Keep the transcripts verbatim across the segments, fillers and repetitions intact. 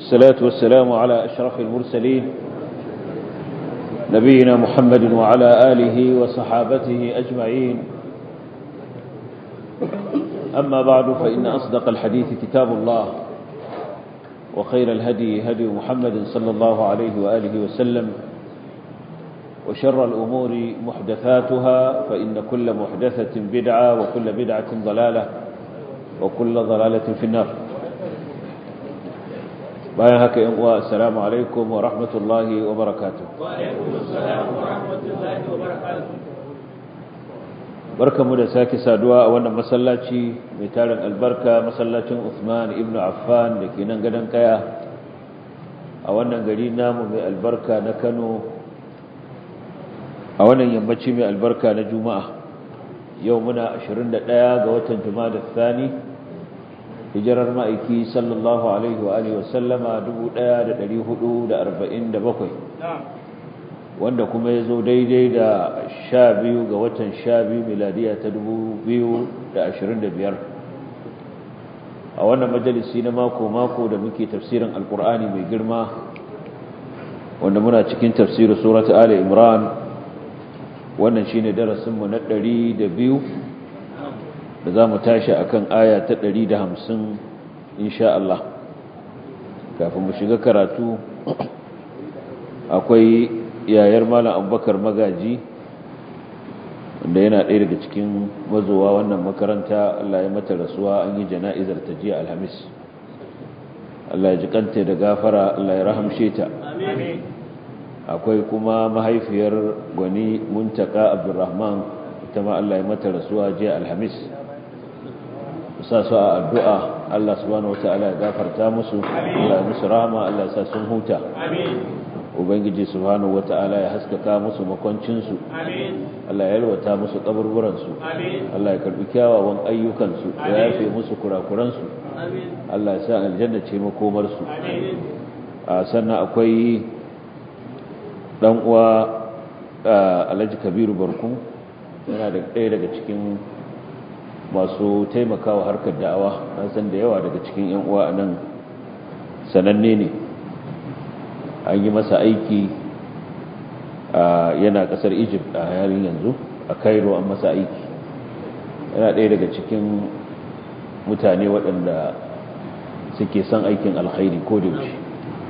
والصلاة والسلام على أشرف المرسلين نبينا محمد وعلى آله وصحابته أجمعين. أما بعد فإن أصدق الحديث كتاب الله وخير الهدي هدي محمد صلى الله عليه وآله وسلم وشر الأمور محدثاتها فإن كل محدثة بدعة وكل بدعة ضلالة وكل ضلالة في النار. بايهك والسلام عليكم ورحمة الله وبركاته. وعليكم السلام ورحمة الله وبركاته. بركة مدساك سادواء وانا مسلاتي ميتارن البركة مسلاتي عثمان ابن عفان لكي ننقدن كيا وانا قلينا من البركة نكنو وانا ينبتي من البركة نجوماء يومنا عشرين دقاء قوة جماد الثاني hijirar ma'aiki sallallahu alaihi wa alihi wasallama dubu ɗaya da ɗari hudu da arba'in da bakwai wanda kuma ya zo daidai da sha biyu ga watan sha biyu miladiya ta dubu biyu da ashirin da biyar a wannan majalisi na mako-mako da muke tafsirin alkur'ani mai girma wanda muna cikin tafsirin surat ali imran wannan shine darasinmu na ɗari da biyu da za mu tashi a kan aya ta ɗari da hamsin insha Allah. Kafin mu shiga karatu akwai yayar malam abubakar magaji wanda yana ɗaya daga cikin mazowa wannan makaranta. Allah ya mata rasuwa, an yi jana'izar ta jiya alhamis. Allah ya ji kanta da gafara, Allah ya rahamshe ta. Akwai kuma mahaifiyar gwani muntaka abdurrahman, ita ma Allah ya mata rasuwa jiya alhamis. sa su a addu'a Allah subhanahu wata'ala ya gafarta musu, Allah ya musu rahama, Allah ya sa sun huta. Ubangiji subhanahu wata'ala ya haskaka musu makwancinsu, Allah ya yalwata musu kaburburansu, Allah ya karbi kyawawan ayyukansu, ya yafe musu kurakuransu, Allah ya sa aljanna ce makomarsu. Sannan akwai dan uwa Alhaji Kabiru Barku, yana da ɗaya daga cikin masu taimakawa harkar da'awa. Na san da yawa daga cikin yan uwa anan sananne ne, an yi masa aiki yana kasar Egypt a yarin yanzu, a Cairo an masa aiki. Yana ɗaya daga cikin mutane waɗanda suke son aikin alkhairi ko da yaushe.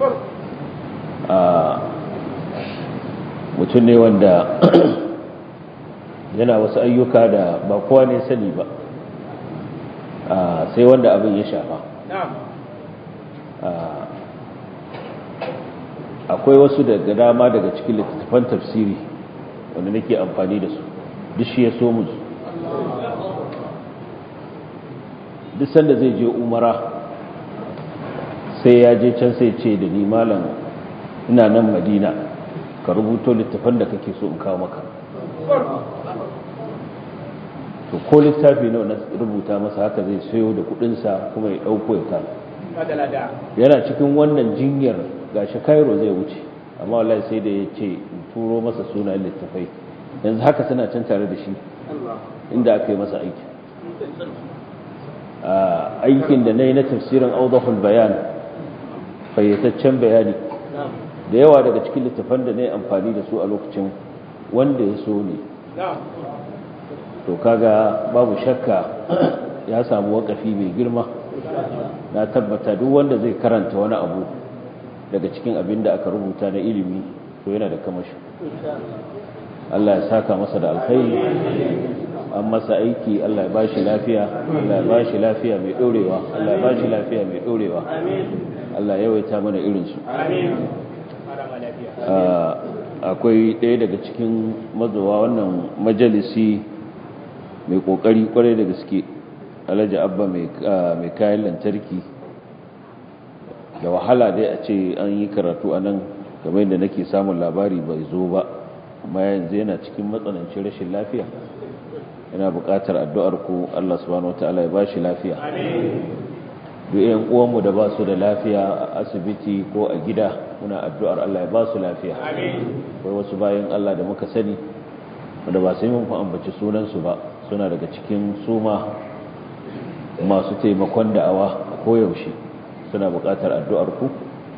mutum ne wanda yana wasu ayyuka da ba kowa ne sani ba, sai wanda abin ya shafa. Akwai wasu daga dama daga cikin littattafan tafsiri wanda nake amfani da su, duk shi ya so musu. Duk sanda zai je umara sai ya je can sai ce da ni, malam ina nan Madina, ka rubuto littattafan da kake so in kawo maka. To ko littafi nawa na rubuta masa haka zai sayo da kudinsa kuma ya dauko ya kama. Yana cikin wannan jinyar, gashi Cairo zai wuce, amma wallahi sai da ya ce in turo masa sunayen littafai, yanzu haka suna can tare da shi inda aka yi masa aiki. Aikin da na yi na tafsirin Awdahul Bayan, fayyataccen bayani, da yawa daga cikin littafan da na yi amfani da su a lokacin wanda ya so ne. To kaga babu shakka ya samu wakafi mai girma. Na tabbata duk wanda zai karanta wani abu daga cikin abin da aka rubuta na ilimi to yana da kamashi. Allah ya saka masa da alkhairi, an masa aiki, Allah ya bashi lafiya, Allah ya bashi lafiya mai dorewa, Allah ya bashi lafiya mai dorewa. Allah ya yawaita mana irin su. Akwai ɗaya daga cikin mazowa wannan majalisi mai kokari kwarai da gaske, Alhaji Abba mai kayan lantarki. Da wahala dai a ce an yi karatu a nan, kamar yadda nake samun labari bai zo ba, amma yanzu yana cikin matsanancin rashin lafiya, yana buƙatar addu'ar ku. Allah subhanahu wataala ya bashi lafiya. Duk yan uwanmu da ba su da lafiya a asibiti ko a gida, muna addu'ar Allah ya ba su lafiya. Akwai wasu bayan Allah da muka sani wanda ba sai mun ambaci sunansu ba, suna daga cikin suma masu taimakon da'awa koyaushe, suna buƙatar addu'ar ku.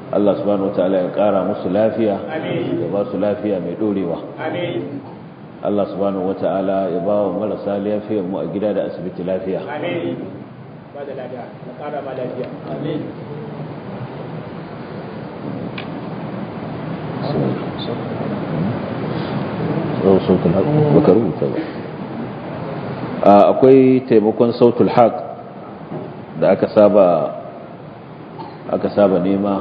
Allah subhanahu wataala ya ƙara musu lafiya ya ba su lafiya mai ɗorewa. Allah subhanahu wataala ya ba wa marasa lafiyar mu a gida da asibiti lafiya. ba da lafiya ya ƙara ma lafiya. akwai taimakon sautul haq da aka saba aka saba nema,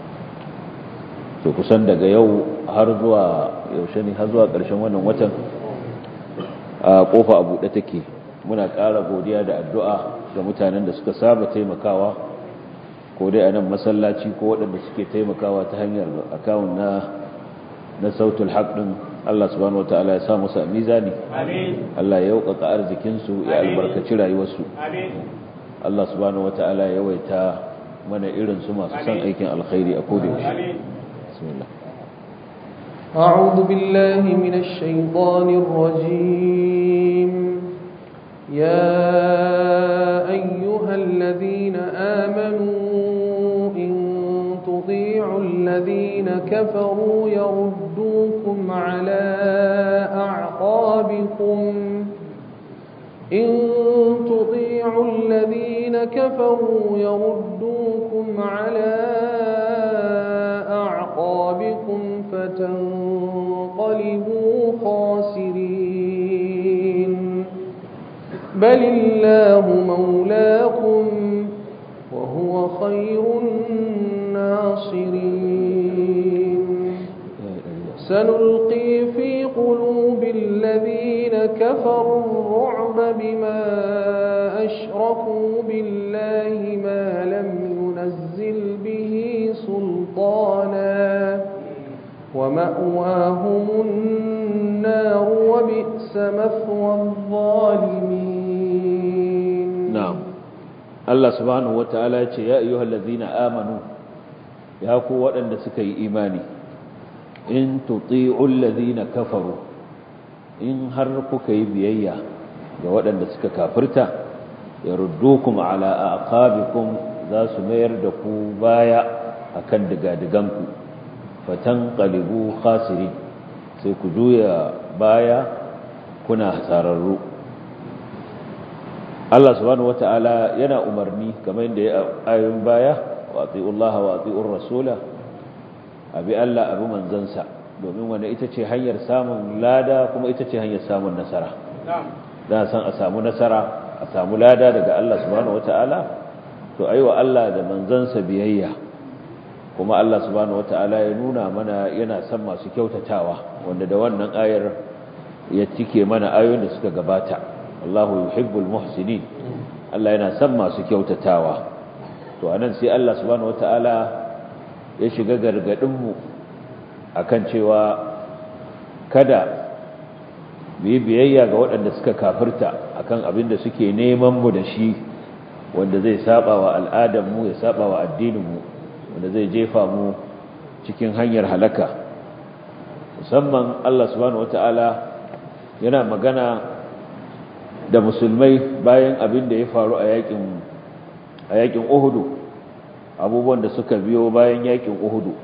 to kusan daga yau har zuwa yaushe ne, har zuwa ƙarshen wannan watan a kofa a buɗe take. Muna ƙara godiya da addu'a ga mutanen da suka saba taimakawa, ko dai a nan masallaci ko waɗanda suke taimakawa ta hanyar akawun na na sautul haq din. Allah subhanahu wataala ya sa musu a mizani, amin. Allah ya yaukaka arzikin su, ya albarkaci rayuwarsu, amin. Allah subhanahu wataala ya yawaita mana irin su masu san aikin alkhairi a koda yaushe. Bismillah. أعوذ بالله من الشيطان الرجيم. يا أيها الذين آمنوا إن تطيعوا الذين كفروا يردوكم على أعقابكم إن تطيعوا الذين كفروا يردوكم على أعقابكم فتنقلبوا خاسرين بل الله مولاكم وهو خير الناصرين سنلقي في قلوب الذين كفروا الرعب بما أشركوا بالله ما لم ينزل به سلطانا ومأواهم النار وبئس مثوى الظالمين. نعم. الله سبحانه وتعالى يا أيها الذين آمنوا يا قوة أن سكي إيماني إن تطيعوا الذين كفروا إن هرقوا كيبيا قوة أن سكي كافرتا يردوكم على أعقابكم ذا سمير دقوا بايا أكن دقا دقانكم فتنقلبوا خاسرين سيكجويا بايا كنا hasararru. Allah subhanahu wata'ala yana umarni kamar yadda ya ayoyin baya wa atiullaha wa atiur rasula, abi Allah abu manzansa, domin wanda ita ce hanyar samun lada kuma ita ce hanyar samun nasara. Da san a samu nasara a samu lada daga Allah subhanahu wata'ala, to ayi wa Allah da manzansa biyayya. Kuma Allah subhanahu wata'ala ya nuna mana yana son masu kyautatawa, wanda da wannan ayar ya cike mana ayoyin da suka gabata. Allahu yuhibbul muhsinin, Allah yana son masu kyautatawa. To anan sai Allah subhanahu wataala ya shiga gargadin mu akan cewa kada mu yi biyayya ga waɗanda suka kafirta akan abin da suke neman mu da shi, wanda zai saba wa al'adar mu, ya saba wa addinin mu, wanda zai jefa mu cikin hanyar halaka. Musamman Allah subhanahu wataala yana magana da musulmai bayan abin da ya faru a yakin a yakin Uhud, abubuwan da suka biyo bayan yakin Uhud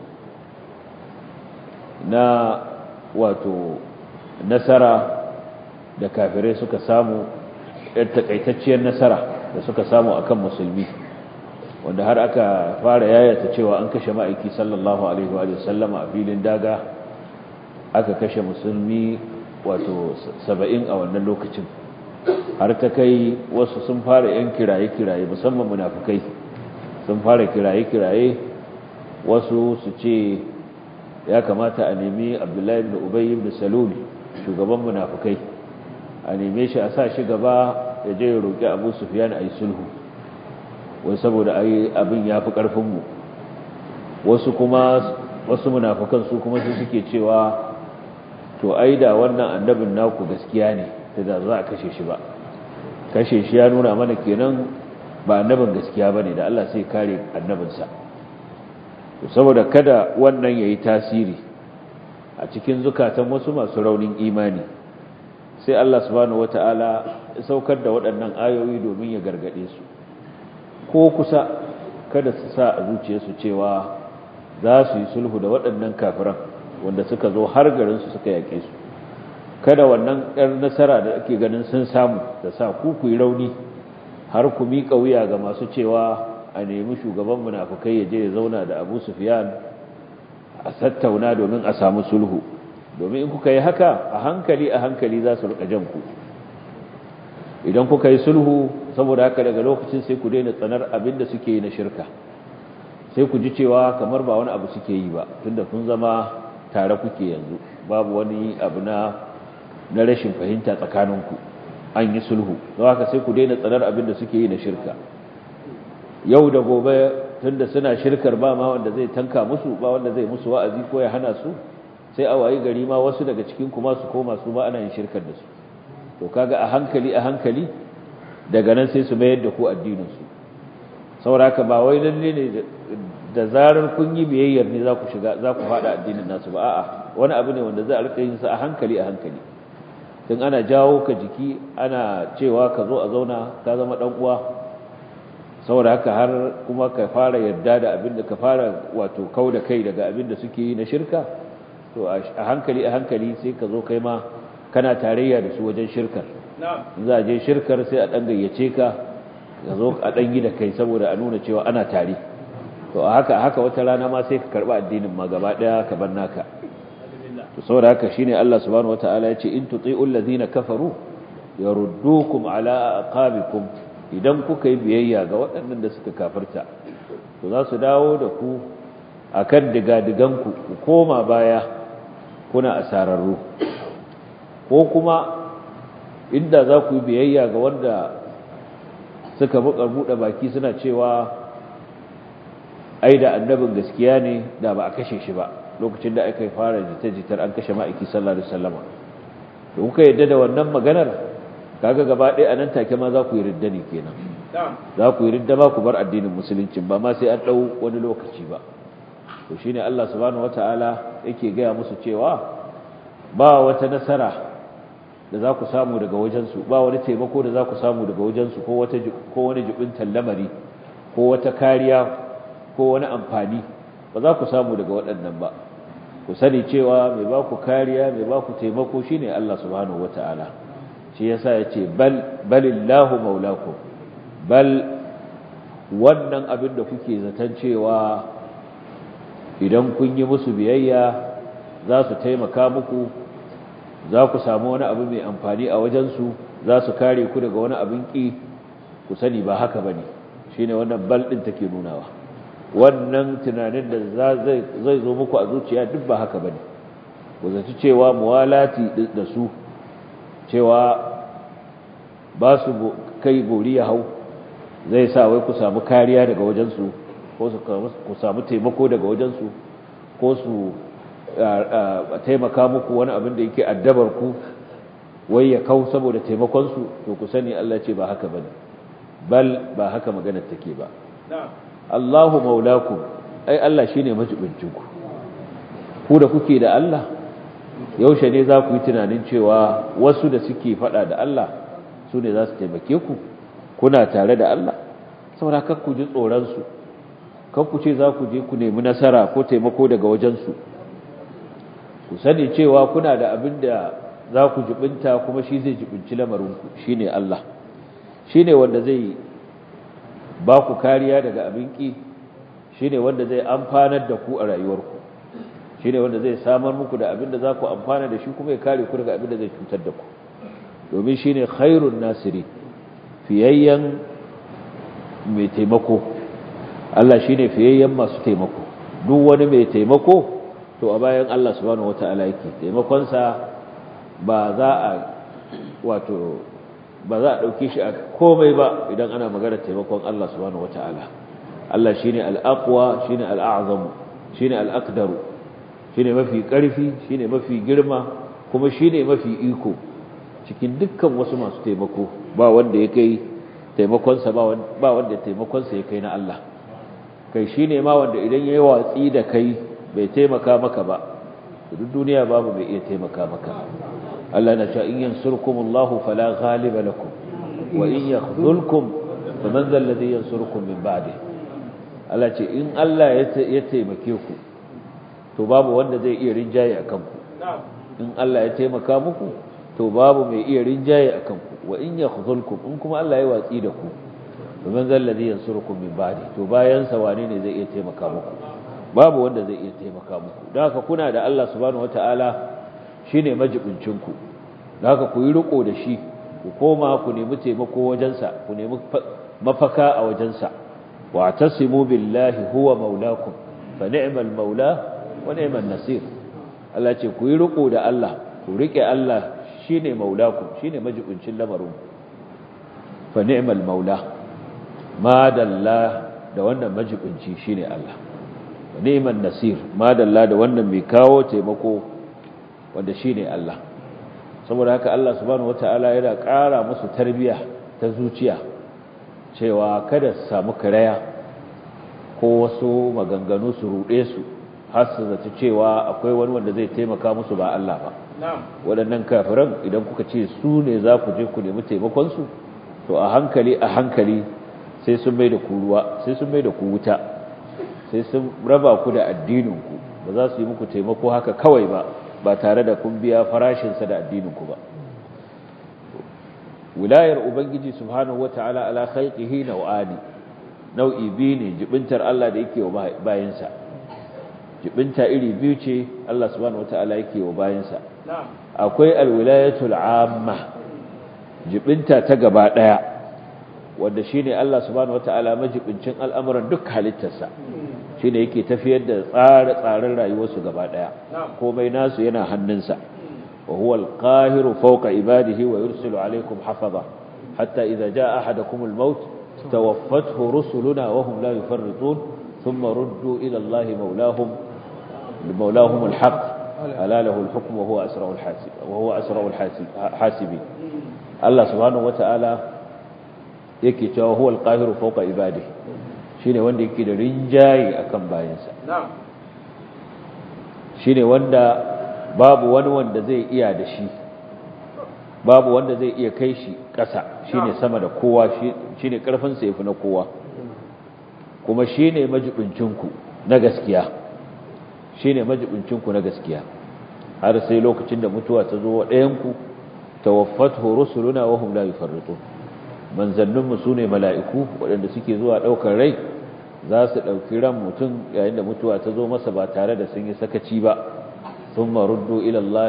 na wato nasara da kafirai suka samu, ɗan takaitacciyar nasara da suka samu akan musulmi, wanda har aka fara yayata cewa an kashe ma'aiki sallallahu alaihi wa sallama a filin daga, aka kashe musulmi wato saba'in a wannan lokacin. Har ta kai wasu sun fara yan kiraye-kiraye, musamman munafukai sun fara kiraye-kiraye, wasu su ce ya kamata a nemi Abdullahi ibn Ubay ibn Salul, shugaban munafukai, a neme shi a sa shi gaba ya je ya roƙi Abu Sufyan a yi sulhu, wai saboda ai abin ya fi ƙarfinmu. Wasu kuma wasu munafukan su kuma su suke cewa to ai da wannan annabin naku gaskiya ne, da za a kashe shi ba, kashe shi ya nuna mana kenan ba annabin gaskiya bane, da Allah sai kare annabinsa. Saboda kada wannan yayi tasiri a cikin zukatan wasu masu raunin imani, sai Allah subhanahu wataala ya saukar da waɗannan ayoyi domin ya gargade su, ko kusa kada su sa a zuciyarsu cewa za su yi sulhu da waɗannan kafiran wanda suka zo har garin su suka yake su kada wannan ɗar nasara da ake ganin sun samu da sa ku ku yi rauni har ku miƙa wuya ga masu cewa a nemi shugaban munafukai ya je ya zauna da Abu Sufyan a tattauna domin a samu sulhu domin in kuka yi haka a hankali a hankali za su rika jan ku idan kuka yi sulhu saboda haka daga lokacin sai ku daina tsanar abin da suke yi na shirka sai ku ji cewa kamar ba wani abu suke yi ba tunda kun zama tare kuke yanzu babu wani abu na na rashin fahimta tsakaninku an yi sulhu don haka sai ku daina tsanar abin da suke yi na shirka yau da gobe tunda suna shirkar ba ma wanda zai tanka musu ba wanda zai musu wa'azi ko ya hana su sai a wayi gari ma wasu daga cikin kuma su koma su ba ana yin shirkar da su to kaga a hankali a hankali daga nan sai su mayar da ku addinin su saboda ba wai lalle ne da zarar kun yi biyayyar ne za ku shiga za ku fada addinin nasu ba a'a wani abu ne wanda za a rika yin sa a hankali a hankali tun ana jawo ka jiki ana cewa ka zo a zauna ka zama dan uwa saboda haka har kuma ka fara yarda da abin da ka fara wato kauda kai daga abin da suke yi na shirka to a hankali a hankali sai ka zo kai ma kana tarayya da su wajen shirkar za a je shirkar sai a dan gayyace ka ka zo a dan yi da kai saboda a nuna cewa ana tare to a haka haka wata rana ma sai ka karba addinin ma gaba daya ka bar naka to saboda haka shine Allah subhanahu wataala yace in tuti'ul ladina kafaru yaruddukum ala aqabikum idan kuka yi biyayya ga waɗannan da suka kafirta to za su dawo da ku akan digadigan ku ku koma baya kuna asararru ko kuma inda za ku yi biyayya ga wanda suka buɗe baki suna cewa ai da annabin gaskiya ne da ba a kashe shi ba lokacin da aka fara jita-jitar an kashe ma'aiki sallallahu alaihi wasallam to kuka yadda da wannan maganar kaga gaba ɗaya anan take ma za ku yi ridda ne kenan za ku yi ridda ba ku bar addinin musulunci ba ma sai an dau wani lokaci ba to shine Allah subhanahu wataala yake gaya musu cewa ba wata nasara da za ku samu daga wajensu ba wani taimako da za ku samu daga wajensu ko wata ko wani jibintan lamari ko wata kariya ko wani amfani ba za ku samu daga waɗannan ba ku sani cewa mai ba ku kariya mai ba ku taimako shine Allah subhanahu wataala shi yasa yace bal balillahu maulakum bal wannan abin da kuke zaton cewa idan kun yi musu biyayya za su taimaka muku za ku samu wani abu mai amfani a wajensu za su kare ku daga wani abin ƙi ku sani ba haka ba ne shi ne wannan bal ɗin take nunawa wannan tunanin da zai zo muku a zuciya duk ba haka ba ne ku zaci cewa muwalati da su cewa ba su kai bori ya hau zai sa wai ku samu kariya daga wajensu ko ku samu taimako daga wajensu ko su taimaka muku wani abin da yake addabar ku wai ya kau saboda taimakonsu to ku sani Allah ce ba haka bane bal ba haka maganar take ba Allahu maulakum ai Allah shine majibincin ku ku da kuke da Allah yaushe ne za ku yi tunanin cewa wasu da suke fada da Allah su ne za su taimake ku kuna tare da Allah saboda kar ku ji tsoron su kar ku ce za ku je ku nemi nasara ko taimako daga wajen su ku sani cewa kuna da abin da za ku jibinta kuma shi zai jibinci lamarinku shi ne Allah shi ne wanda zai ba ku kariya daga abin ƙi shi ne wanda zai amfanar da ku a rayuwarku shi ne wanda zai samar muku da abin da za ku amfana da shi kuma ya kare ku daga abin da zai cutar da ku domin shi ne khairun nasiri fiyayyen mai taimako Allah shi ne fiyayyen masu taimako duk wani mai taimako to a bayan Allah subhanahu wata'ala yake taimakonsa ba za a wato ba za a dauke shi a komai ba idan ana magana taimakon Allah subhanahu wata'ala Allah shine al-aqwa shine al-a'zam shine al-aqdar shine mafi karfi shine mafi girma kuma shine mafi iko cikin dukkan wasu masu taimako ba wanda ya kai taimakonsa ba wanda taimakonsa ya kai na Allah kai shine ma wanda idan yayi watsi da kai bai taimaka maka ba duk duniya babu bai iya taimaka maka Allah na cewa in yansurkumullahu fala ghaliba lakum wa in yakhdhulkum faman dhal ladhi yansurukum min ba'di Allah ce in Allah ya taimake ku to babu wanda zai iya rinjaye akan ku in Allah ya taimaka muku to babu mai iya rinjaye akan ku wa in yakhzulkum in kuma Allah ya watsi da ku to man zal ladhi yansurukum min ba'di to bayan sa wane ne zai iya taimaka muku babu wanda zai iya taimaka muku don haka kuna da Allah subhanahu wataala shine majibincin ku don haka ku yi riko da shi ku koma ku nemi taimako wajensa ku nemi mafaka a wajensa wa tasimu billahi huwa maulakum fa ni'mal maula wa ni'man nasir Allah ce ku yi riko da Allah ku rike Allah shine maulakum shine majibincin lamarin fa ni'mal maula ma dalla da wannan majibinci shine Allah wa ni'man nasir ma dalla da wannan mai kawo taimako wanda shine Allah saboda haka Allah subhanahu wataala yana ƙara musu tarbiya ta zuciya cewa kada su samu karaya ko wasu maganganu su ruɗe su har su zaci cewa akwai wani wanda zai taimaka musu ba Allah ba waɗannan kafiran idan kuka ce su ne za ku je ku nemi taimakonsu to a hankali a hankali sai sun mai da ku ruwa sai sun mai da ku wuta sai sun raba ku da addininku ba za su yi muku taimako haka kawai ba ba tare da kun biya farashinsa da addininku ba wilayar ubangiji subhanahu wata'ala ala khalqihi nau'ani nau'i biyu ne jibintar Allah da yake wa bayansa jibinta iri biyu ce Allah subhanahu wata'ala yake wa bayansa akwai alwilayatul amma jibinta ta gaba daya wanda shine Allah subhanahu wata'ala majibincin al'amuran duk halittarsa shine yake tafiyar da tsare-tsaren rayuwarsu gaba daya komai nasu yana hannunsa wa huwa al-qahiru fawqa ibadihi wa yursilu alaykum hafaza hatta idza jaa ahadakum al-maut tawaffathu rusuluna wa hum la yufarritun thumma ruddu ila Allahi mawlahum mawlahum al-haqq ala lahu al-hukm wa huwa asra'ul hasib wa huwa asra'ul hasibin Allah subhanahu wa ta'ala yake cewa huwa al-qahiru fawqa ibadihi shine wanda yake da rinjaye akan bayansa shine wanda babu wani wanda zai iya da shi babu wanda zai iya kai shi ƙasa shine sama da kowa shine karfin sa yafi na kowa kuma shine majibincin ku na gaskiya shine majibincin ku na gaskiya har sai lokacin da mutuwa ta zo wa ɗayan ku tawaffathu rusuluna wa hum la yufarritun manzanninmu su ne mala'iku waɗanda suke zuwa ɗaukar rai za su ɗauki ran mutum yayin da mutuwa ta zo masa ba tare da sun yi sakaci ba sun maruddu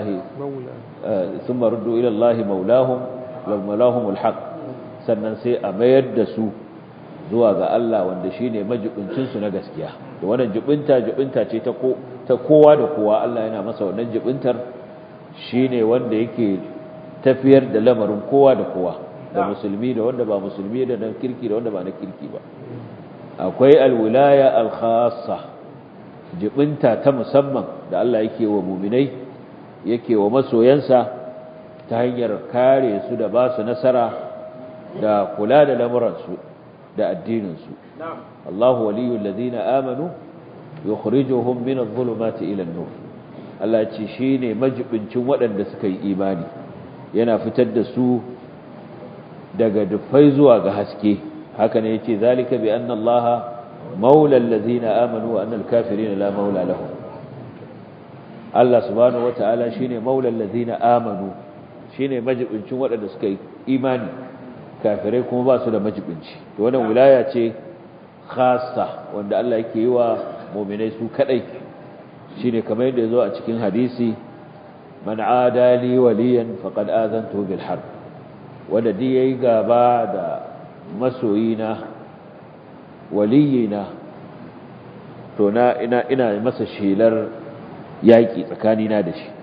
ilallahi maulahun maulahun mulhaq sannan sai a mayar da su zuwa ga Allah wanda shi ne majibincinsu na gaskiya da wannan jibinta jibinta ce ta kowa da kowa Allah yana masa wannan jibintar shi ne wanda yake tafiyar da lamarin kowa da kowa da musulmi da wanda ba musulmi da na kirki da wanda ba na kirki ba akwai alwilaya alkhassa jibinta ta musamman da Allah yake wa mu'minai yake wa masoyansa ta hanyar kare su da ba su nasara da kula da lamuransu da addininsu Allahu waliyul ladina amanu yukhrijuhum min adh-dhulumati ila an-nur Allah ce shine majibincin waɗanda suka yi imani yana fitar da su daga dufai zuwa ga haske haka ne yace zalika bi anna allaha maula allazina amanu wa anna alkafirina la maula lahum Allah subhanahu wataala shine maula allazina amanu shine majibincin waɗanda suka yi imani kafirai kuma ba su da majibinci to wannan wilaya ce khassa wanda Allah yake yi wa mu'minai su kadai shine kamar yadda yazo a cikin hadisi man adali waliyan faqad azantu bil harb wanda dai yayi gaba da masoyina waliyina to na ina ina masa shelar yaki tsakanina da shi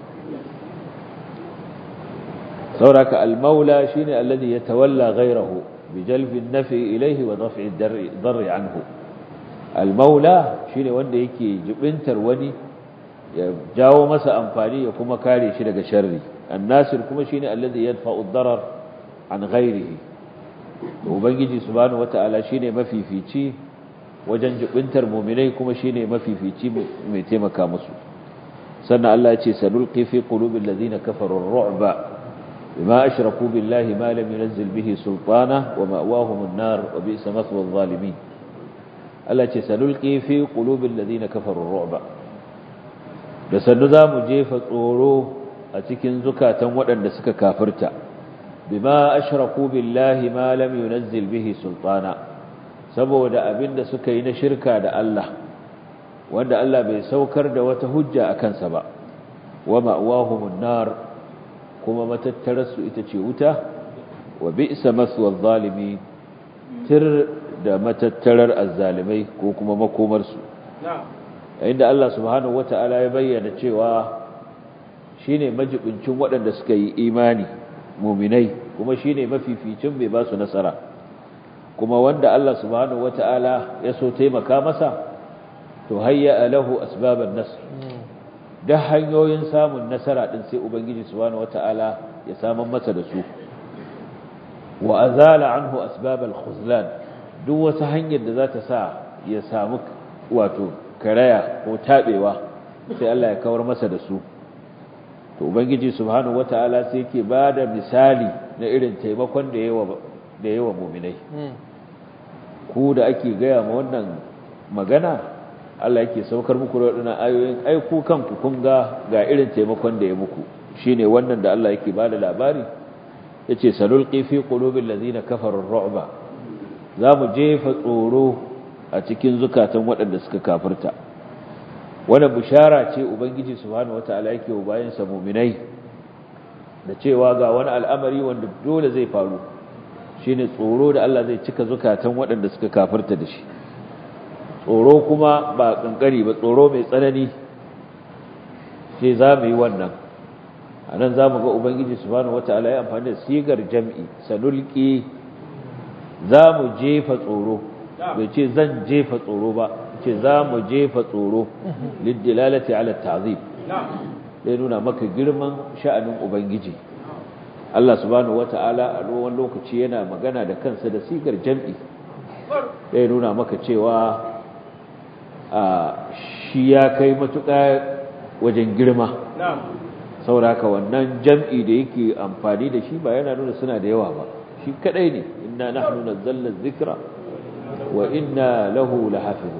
sauraka al-maula shine alladhi yatawalla ghayrahu bi jalbi an-nafi ilayhi wa daf'i ad-darr anhu al-maula shine wanda yake jibintar wani ya jawo masa amfani ya kuma kare shi daga sharri an-nasir kuma shine alladhi yadfa'u ad-darar an ghairihi ubangiji subhanahu wata'ala shine mafifici wajen jibintar mu'minai kuma shine mafifici mai taimaka musu sannan Allah ya ce sanulqi fi qulubil ladina kafaru ar-ru'ba bima ashraku billahi ma lam yunzil bihi sultana wa ma'wahum an-nar wa bi'sa mathwa adh-dhalimin Allah ce sanulqi fi qulubil ladina kafaru ru'ba da sannu zamu jefa tsoro a cikin zukatan waɗanda suka kafirta bima ashraku billahi ma lam yunzil bihi sultana saboda abinda suka yi na shirka da Allah wanda Allah bai saukar da wata hujja akan sa ba wa ma'wahumun nar kuma matattararsu ita ce wuta wa bi'sa maswal zalimi tir da matattarar azzalimai ko kuma makomarsu inda Allah subhanahu wata'ala ya bayyana cewa shine majibincin waɗanda suka yi imani mu'minai kuma shine mafificin bai ba su nasara kuma wanda Allah subhanahu wata'ala ya so taimaka masa to hayya lahu asbaban nasr da hanyoyin samun nasara din sai ubangiji subhanahu wata'ala ya saman masa da su wa azala anhu asbabal khuzlan duk wata hanyar da za ta sa ya samu wato karaya ko tabewa sai Allah ya kawar masa da su to ubangiji subhanahu wataala sai yake bada misali na irin taimakon da yawa da yawa mu'minai ku da ake gaya ma wannan magana Allah yake saukar muku da wadannan ayoyin ai ku kanku kun ga ga irin taimakon da ya muku shine wannan da Allah yake bada labari yace sanulqi fi qulubil ladina kafaru ar-ru'ba zamu jefa tsoro a cikin zukatan waɗanda suka kafirta wannan bishara ce ubangiji subhanahu wataala yake wa bayan sa mu'minai da cewa ga wani al'amari wanda dole zai faru shine tsoro da Allah zai cika zukatan waɗanda suka kafirta da shi tsoro kuma ba kankari ba tsoro mai tsanani sai za mu yi wannan anan za mu ga ubangiji subhanahu wataala ya amfani da sigar jam'i sanulqi za mu jefa tsoro bai ce zan jefa tsoro ba ce za mu jefa tsoro lidilalati ala ta'zim dai nuna maka girman sha'anin ubangiji Allah subhanahu wataala a ruwan lokaci yana magana da kansa da sigar jam'i dai nuna maka cewa a shi ya kai matuƙa wajen girma sauraka wannan jam'i da yake amfani da shi ba yana nuna suna da yawa ba shi kadai ne inna nahnu nazzalna dhikra wa inna lahu lahafizun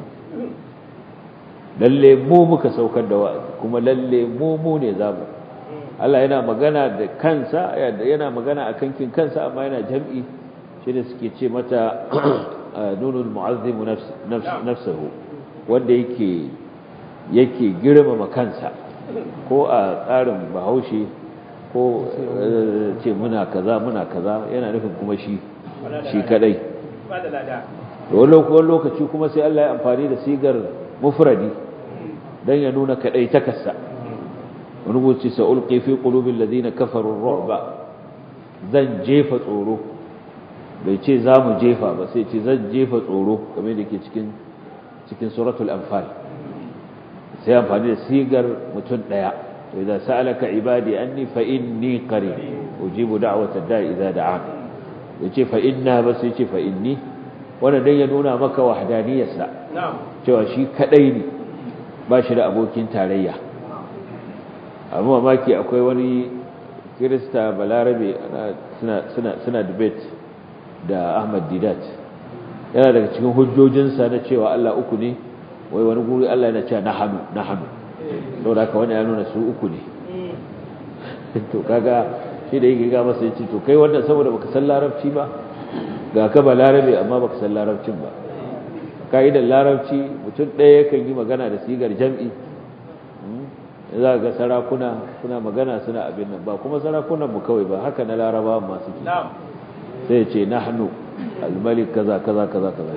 lalle mu muka saukar da wa'azi kuma lalle mu mu ne zamu Allah yana magana da kansa yana magana akan kin kansa amma yana jam'i shine suke ce mata nunul mu'azzim nafsuhu wanda yake yake girmama kansa ko a tsarin bahaushe ko ce muna kaza muna kaza yana nufin kuma shi shi kadai wani lokaci kuma sai Allah ya amfani da sigar mufradi dan ya nuna kadai takassa wani guci sa ulqi fi qulubil ladina kafaru ar-ru'ba zan jefa tsoro bai ce za mu jefa ba sai ce zan jefa tsoro kamar da ke cikin cikin suratul anfal sai amfani da sigar mutum daya to idan sa'alaka ibadi anni fa inni qarib ujibu da'wata da'i idza da'an yace fa inna ba sai ce fa inni wannan dan ya nuna maka wahdaniyarsa cewa shi kadai ne ba shi da abokin tarayya amma mamaki akwai wani kirista balarabe suna suna suna debate da Ahmad Didat yana daga cikin hujjojinsa na cewa Allah uku ne wai wani guri Allah yana cewa nahanu nahanu saboda haka wani ya nuna su uku ne to kaga shi da yake ga masa yace to kai wannan saboda baka san larabci ba ga ka ba larabe amma baka san larabcin ba kaidar larabci mutum ɗaya yakan yi magana da sigar jam'i za ga sarakuna suna magana suna abin nan ba kuma sarakunan mu kawai ba haka na larabawa ma suke sai ce nahnu al-malik kaza kaza kaza kaza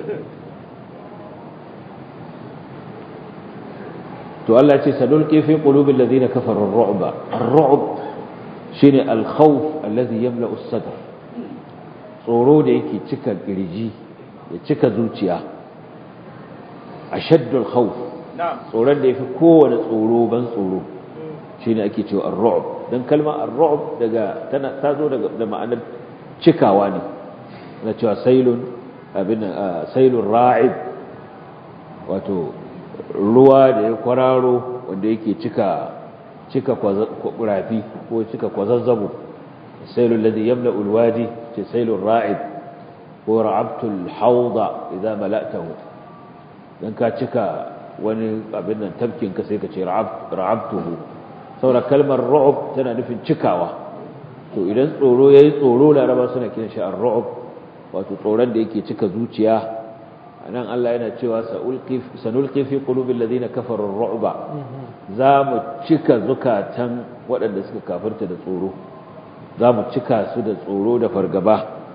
to Allah ya ce sadulqi fi qulubil ladina kafaru ar-ru'ba ar-ru'b shine al-khawf alladhi yamla'u as-sadr tsoro da yake cika kirji ya cika zuciya ashaddu al-khawf tsoron da yafi kowane tsoro ban tsoro shine ake cewa ar-ru'b dan kalma ar-ru'b daga tana tazo daga da ma'anar cikawa ne na cewa sailun abin sailun ra'id wato ruwa da ya kwararo wanda yake cika cika rafi ko cika kwazazzabo sailul ladhi yamla'u alwadi ce sailur ra'id ko ra'abtul hawda idza mala'tahu dan ka cika wani abin nan tafkin ka sai ka ce ra'abtuhu saboda kalmar ru'ub tana nufin cikawa to idan tsoro yayi tsoro laraba suna kiran shi ar-ru'ub wato tsoron da yake cika zuciya anan Allah yana cewa sa'ulqi sanulqi fi qulubil ladina kafaru ar-ru'ba za mu cika zukatan waɗanda suka kafirta da tsoro za mu cika su da tsoro da fargaba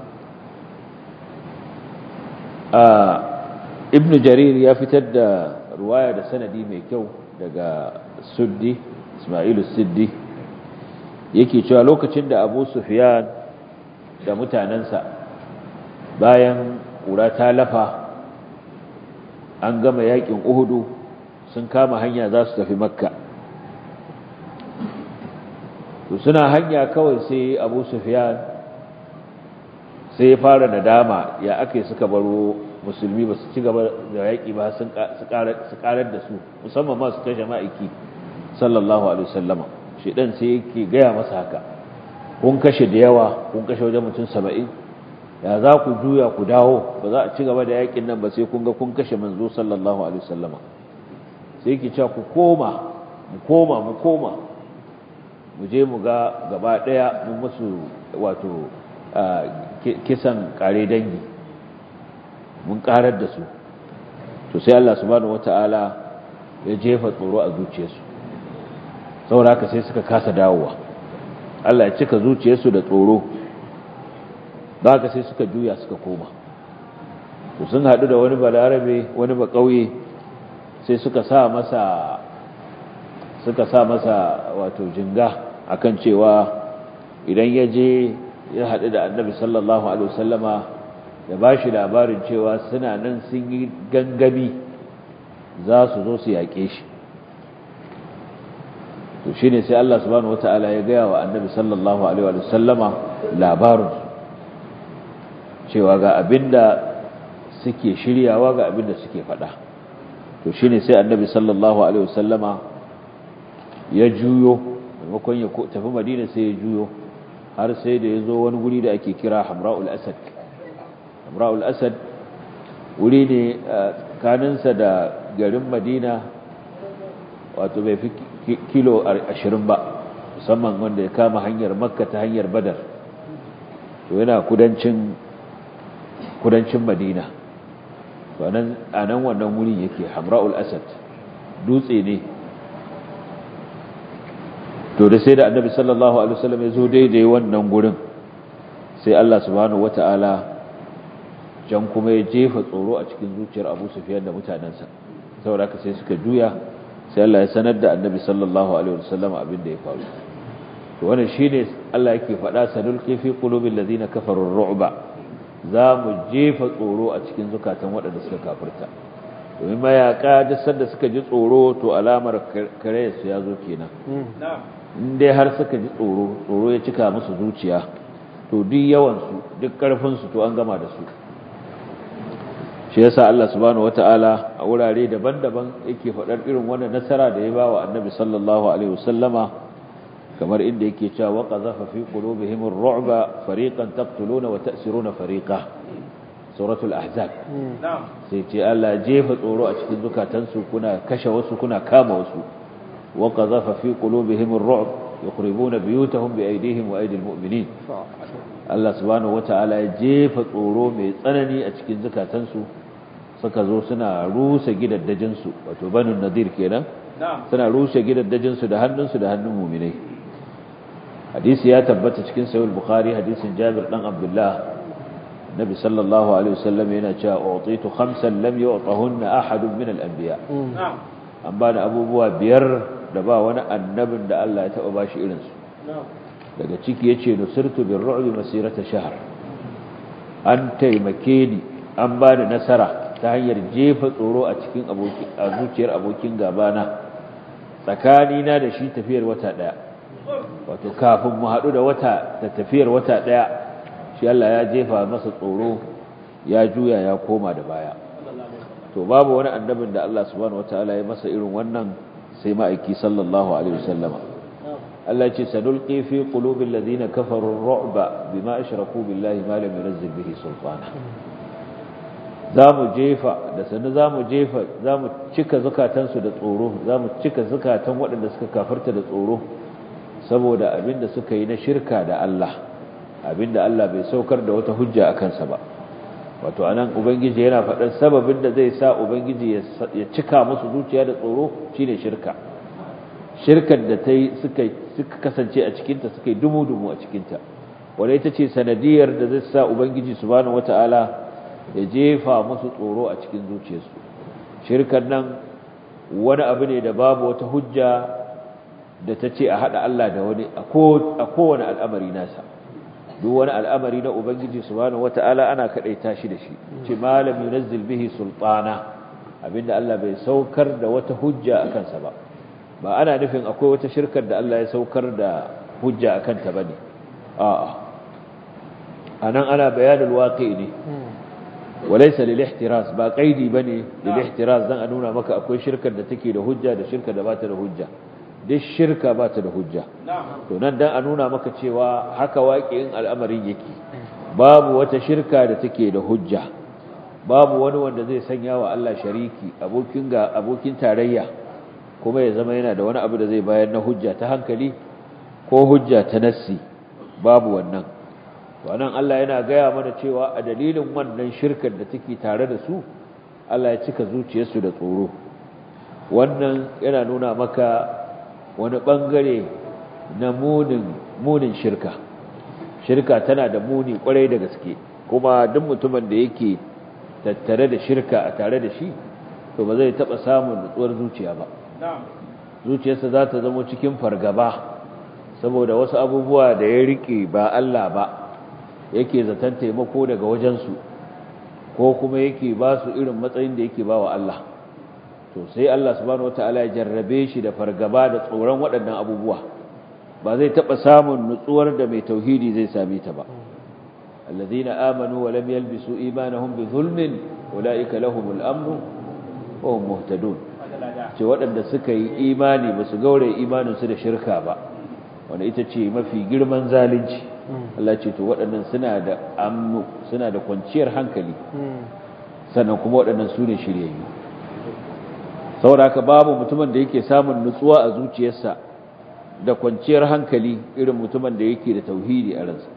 ibn jarir ya fitar da ruwaya da sanadi mai kyau daga suddi ismailu siddi yake cewa lokacin da abu sufyan da mutanensa bayan ƙura ta lafa an gama yakin uhudu sun kama hanya za su tafi makka to suna hanya kawai sai abu sufyan sai ya fara nadama ya aka suka baro musulmi ba su ci gaba da yaƙi ba su ƙarar da su musamman ma su kashe ma'aiki sallallahu alaihi wasallama shi dan sai yake gaya masa haka kun kashe da yawa kun kashe wajen mutum saba'in ya za ku juya ku dawo ba za a ci gaba da yaƙin nan ba sai kun ga kun kashe manzo sallallahu alaihi wasallama sai yake cewa ku koma mu koma mu koma mu je mu ga gaba ɗaya mun musu wato kisan kare dangi mun karar da su to sai Allah subhanahu wataala ya jefa tsoro a zuciyarsu saboda haka sai suka kasa dawowa Allah ya cika zuciyarsu da tsoro haka sai suka juya suka koma to sun hadu da wani balarabe wani ba kauye sai suka sa masa suka sa masa wato jinga akan cewa idan ya je ya hadu da Annabi sallallahu alaihi wasallama ya ba shi labarin cewa suna nan sun yi gangami za su zo su yaƙe shi to shi ne sai Allah subhanahu wata'ala ya gaya wa annabi sallallahu alaihi wa sallama labarin cewa ga abinda suke shiryawa ga abinda suke faɗa to shi ne sai annabi sallallahu alaihi wa sallama ya juyo maimakon ya tafi madina sai ya juyo har sai da ya zo wani guri da ake kira hamra'ul asad Amra'ul Asad wuri ne kaninsa da garin Madina wato bai fi kilo ashirin ba musamman wanda ya kama hanyar Makka ta hanyar Badar to yana kudancin kudancin Madina to anan anan wannan wuri yake Amra'ul Asad dutse ne to da sai da Annabi sallallahu alaihi wasallam ya zo daidai wannan gurin sai Allah subhanahu wataala jan kuma ya jefa tsoro a cikin zuciyar Abu Sufyan da mutanansa saboda haka sai suka juya sai Allah ya sanar da Annabi sallallahu alaihi wasallam abin da ya faru to wannan shine Allah yake faɗa sanulqi fi qulubil ladina kafaru ar-ru'ba za mu jefa tsoro a cikin zukatan waɗanda suka kafirta domin mayaka duk sanda suka ji tsoro to alamar kare su ya zo kenan in dai har suka ji tsoro tsoro ya cika musu zuciya to duk yawan su duk karfin su to an gama da su shi yasa Allah subhanahu wataala a wurare daban-daban yake faɗar irin wannan nasara da ya ba wa Annabi sallallahu alaihi wasallama kamar inda yake cewa waqazafa fi qulubihim ar-ru'ba fariqan taqtuluna wa ta'siruna fariqa suratul ahzab sai ce Allah jefa tsoro a cikin zukatansu kuna kashe wasu kuna kama wasu waqazafa fi qulubihim ar-ru'b yukhribuna biyutahum bi aydihim wa aydil mu'minin Allah subhanahu wataala ya jefa tsoro mai tsanani a cikin zukatansu suka zo suna rusa gidaddajinsu wato banu nadir kenan suna rusa gidaddajinsu da hannunsu da hannun mu'minai hadisi ya tabbata cikin sahih bukhari hadisin Jabir dan Abdullah Nabi sallallahu alaihi wasallam yana cewa utitu khamsan lam yu'tahunna ahadun min al-anbiya an bani abubuwa biyar da ba wani annabin da Allah ya taba bashi irin su daga ciki yace nusirtu birru'bi masirata shahr an taimake ni an bani nasara ta hanyar jefa tsoro a cikin abokin a zuciyar abokin gabana tsakanina da shi tafiyar wata daya wato kafin mu hadu da wata da tafiyar wata daya shi Allah ya jefa masa tsoro ya juya ya koma da baya to babu wani annabin da Allah subhanahu wataala ya masa irin wannan sai ma'aiki sallallahu alaihi wasallama Allah ce sanulqi fi qulubil ladina kafaru ar-ru'ba bima ashraku billahi ma lam yunzil bihi sultana zamu jefa da sanin zamu jefa zamu cika zukatansu da tsoro zamu cika zukatan waɗanda suka kafirta da tsoro saboda abinda suka yi na shirka da Allah abinda Allah bai saukar da wata hujja akan sa ba wato anan ubangiji yana faɗan sababin da zai sa ubangiji ya cika musu zuciya da tsoro shine shirka shirkar da tai suka suka kasance a cikin ta suka yi dumu-dumu a cikin ta wanda ita ce sanadiyar da zai sa ubangiji subhanahu wataala ya jefa musu tsoro a cikin zuciyarsu shirkar nan wani abu ne da babu wata hujja da ta ce a haɗa Allah da wani a kowane al'amari nasa duk wani al'amari na ubangiji subhanahu wata'ala ana kadaita shi da shi ce malam yunazzil bihi sultana abinda Allah bai saukar da wata hujja akan sa ba ba ana nufin akwai wata shirkar da Allah ya saukar da hujja akan ta bane a'a anan ana bayanul waqi ne walaysa lil ihtiras ba qaidi bane lil ihtiras dan a nuna maka akwai shirkar da take da hujja da shirkar da bata da hujja duk shirka bata da hujja to nan dan a nuna maka cewa haka waqi'in al'amarin yake babu wata shirka da take da hujja babu wani wanda zai sanya wa Allah shariki abokin ga abokin tarayya kuma ya zama yana da wani abu da zai bayar na hujja ta hankali ko hujja ta nassi babu wannan to anan Allah yana gaya mana cewa a dalilin wannan shirkar da take tare da su Allah ya cika zuciyarsu da tsoro wannan yana nuna maka wani bangare na munin munin shirka shirka tana da muni kwarai da gaske kuma duk mutumin da yake tattare da shirka a tare da shi to ba zai taba samun nutsuwar zuciya ba zuciyarsa za ta zama cikin fargaba saboda wasu abubuwa da ya rike ba Allah ba yake zaton taimako daga wajensu ko kuma yake ba su irin matsayin da yake ba wa Allah to sai Allah subhanahu wataala ya jarrabe shi da fargaba da tsoron waɗannan abubuwa ba zai taɓa samun nutsuwar da mai tauhidi zai same ta ba alladhina amanu wa lam yalbisu imanahum bi zulmin ulaika lahumul amnu wa hum muhtadun ce waɗanda suka yi imani ba su gaure imaninsu da shirka ba wanda ita ce mafi girman zalunci Allah ce to waɗannan suna da amnu suna da kwanciyar hankali sannan kuma waɗannan su ne shiryayyu saboda babu mutumin da yake samun nutsuwa a zuciyarsa da kwanciyar hankali irin mutumin da yake da tauhidi a ransa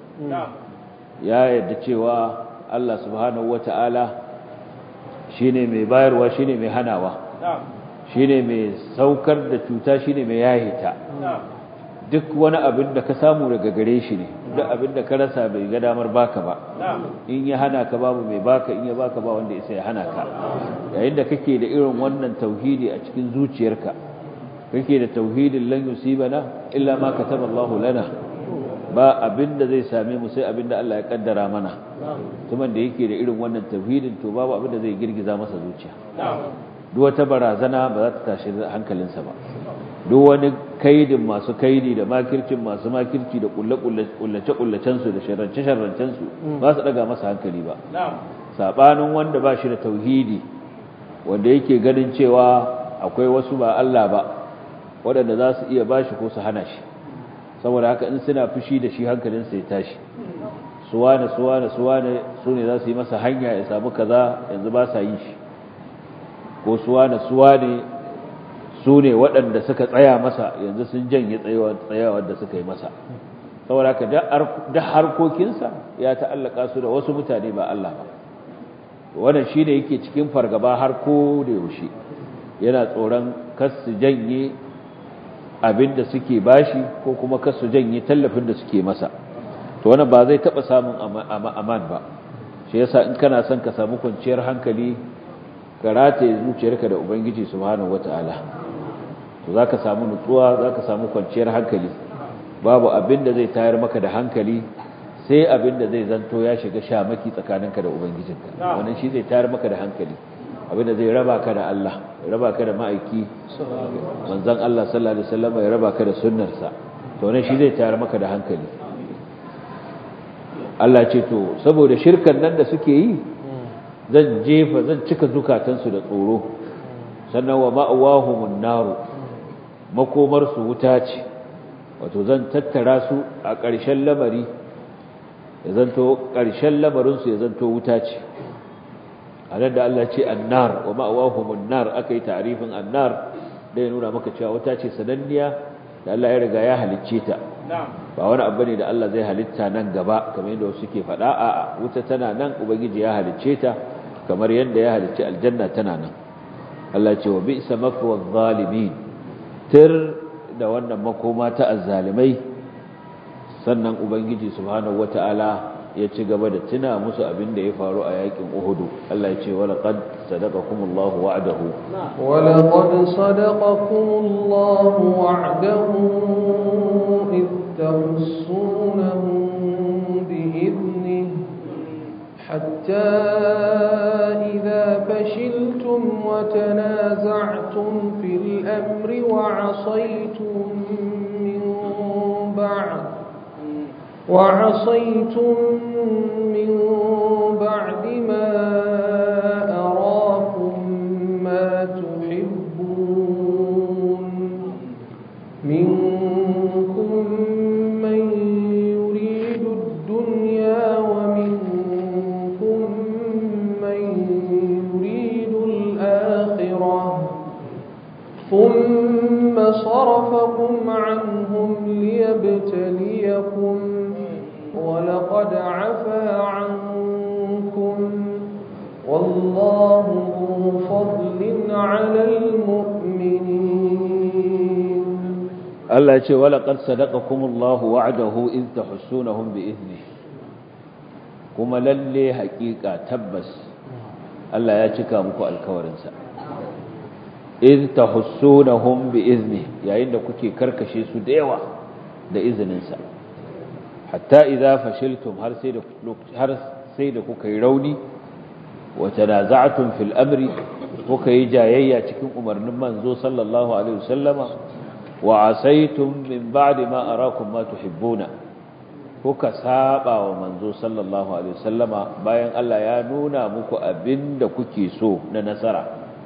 ya yarda cewa Allah subhanahu wata'ala shine mai bayarwa shine mai hanawa shine mai saukar da cuta shine mai yahita duk wani abin da ka samu daga gare shi ne duk abin da ka rasa bai ga damar baka ba in ya hana ka babu mai baka in ya baka ba wanda isa ya hana ka yayin da kake da irin wannan tauhidi a cikin zuciyarka kake da tauhidin lan yusibana illa ma kataba Allahu lana ba abin da zai same mu sai abin da Allah ya kaddara mana tuman da yake da irin wannan tauhidin to babu abin da zai girgiza masa zuciya duk wata barazana ba za ta tashi hankalinsa ba duk wani kaidin masu kaidi da makircin masu makirci da kullace-kullacensu da sharrance-sharrancensu ba su daga masa hankali ba sabanin wanda ba shi da tauhidi wanda yake ganin cewa akwai wasu ba Allah ba waɗanda za su iya bashi ko su hana shi saboda haka in suna fushi da shi hankalinsa ya tashi suwane suwane suwane su ne za su yi masa hanya ya samu kaza yanzu ba sa yi shi ko suwane suwane su ne waɗanda suka tsaya masa yanzu sun janye tsayawar da suka yi masa saboda haka da harkokinsa ya ta'allaka su da wasu mutane ba Allah ba wannan shi ne yake cikin fargaba har ko da yaushe yana tsoron kas su janye abin da suke bashi ko kuma kas su janye tallafin da suke masa to wannan ba zai taɓa samun aman ba shi yasa in kana son ka samu kwanciyar hankali ka rataye zuciyarka da ubangiji subhanahu wataala to zaka samu nutsuwa zaka samu kwanciyar hankali babu abin da zai tayar maka da hankali sai abin da zai zanto ya shiga shamaki tsakaninka da ubangijinka wannan shi zai tayar maka da hankali abin da zai raba ka da Allah ya raba ka da ma'aiki manzon Allah sallallahu alaihi wasallam ya raba ka da sunnarsa to wannan shi zai tayar maka da hankali Allah ce to saboda shirkan nan da suke yi zan jefa zan cika zukatansu da tsoro sannan wa ma'awahumun naru makomar su wuta ce wato zan tattara su a ƙarshen lamari ya zanto ƙarshen lamarin su ya zanto wuta ce anan da Allah ce annar wa ma'awahumun nar akai ta'rifin annar da ya nuna maka cewa wata ce sananniya da Allah ya riga ya halicce ta ba wani abu ne da Allah zai halitta nan gaba kamar yadda wasu ke faɗa a'a wuta tana nan ubangiji ya halicce ta kamar yadda ya halicce aljanna tana nan Allah ce wa bi'sa mafwa adh-dhalimin tir da wannan makoma ta azzalimai sannan ubangiji subhanahu wata'ala ya ci gaba da tuna musu abin da ya faru a yakin Uhud Allah ya ce wala qad sadaqakumullahu wa'dahu wala qad sadaqakumullahu wa'dahu id tahsunahum bi'idnihi hatta idha fashiltum wa tanaza'tum fil amri wa 'asaytum min ba'd وعصيتم من بعد ما أراكم ما تحبون منكم من يريد الدنيا ومنكم من يريد الآخرة ثم صرفكم عنهم ليبتليكم ولقد عفا عنكم والله ذو فضل على المؤمنين الله يقول ولقد صدقكم الله وعده إذ تحسونهم بإذنه كما للي حقيقة تبس الله يشكى مكو الكورنسا إذ تحسونهم بإذنه يعني عندك كي كركشي سديوة ده إذننسا hatta idza fashiltum har sai da har sai da kuka yi rauni wa tanaza'tum fil amri kuka yi jayayya cikin umarnin manzo sallallahu alaihi wasallama wa asaytum min ba'di ma arakum ma tuhibbuna kuka saba wa manzo sallallahu alaihi wasallama bayan Allah ya nuna muku abinda kuke so na nasara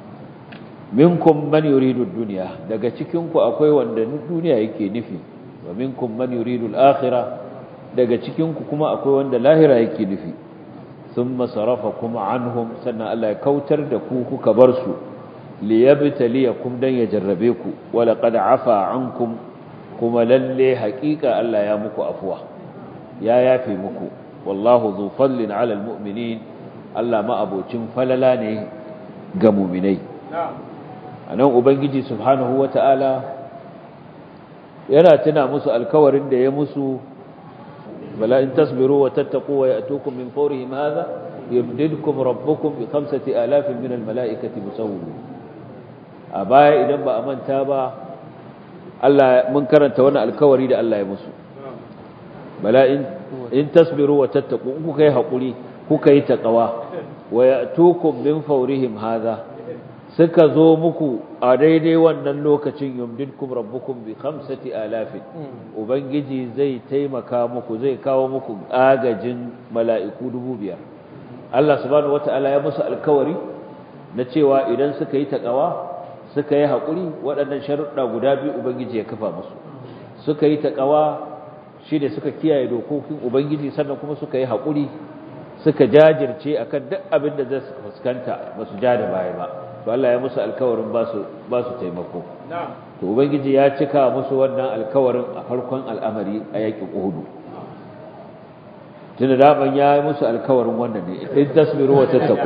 minkum man yuridu ad-dunya daga cikin ku akwai wanda duniya yake nufi wa minkum man yuridu al-akhirah daga cikinku kuma akwai wanda lahira yake nufi thumma sarafakum anhum sannan Allah ya kautar da ku kuka bar su liyabtaliyakum dan ya jarrabe ku wala qad afa ankum kuma lalle haƙiƙa Allah ya muku afwa ya yafe muku wallahu dhu fadlin ala almu'minin Allah ma abocin falala ne ga mu'minai anan ubangiji subhanahu wataala yana tuna musu alkawarin da ya musu بلا إن تصبروا وتتقوا ويأتوكم من فورهم هذا يمددكم ربكم بخمسة آلاف من الملائكة مسومين أبايا إذن بأمان تابا ألا منكرا تونا الكوري دا ألا يمسو بلا إن, إن تصبروا وتتقوا كوكي حقولي كوكي تقوا ويأتوكم من فورهم هذا suka zo muku a daidai wannan lokacin yumdinkum rabbukum bi khamsati alafin ubangiji zai taimaka muku zai kawo muku agajin mala'iku dubu biyar Allah subhanahu wataala ya musu alkawari na cewa idan suka yi takawa suka yi hakuri waɗannan sharuɗa guda biyu ubangiji ya kafa musu suka yi takawa shi da suka kiyaye dokokin ubangiji sannan kuma suka yi hakuri suka jajirce akan duk abin da zai fuskanta ba su ja da baya ba to Allah ya musu alkawarin ba su ba su taimako to ubangiji ya cika musu wannan alkawarin a farkon al'amari a yakin Uhud tunda da ban ya musu alkawarin wannan ne in tasbiru wa tattaqu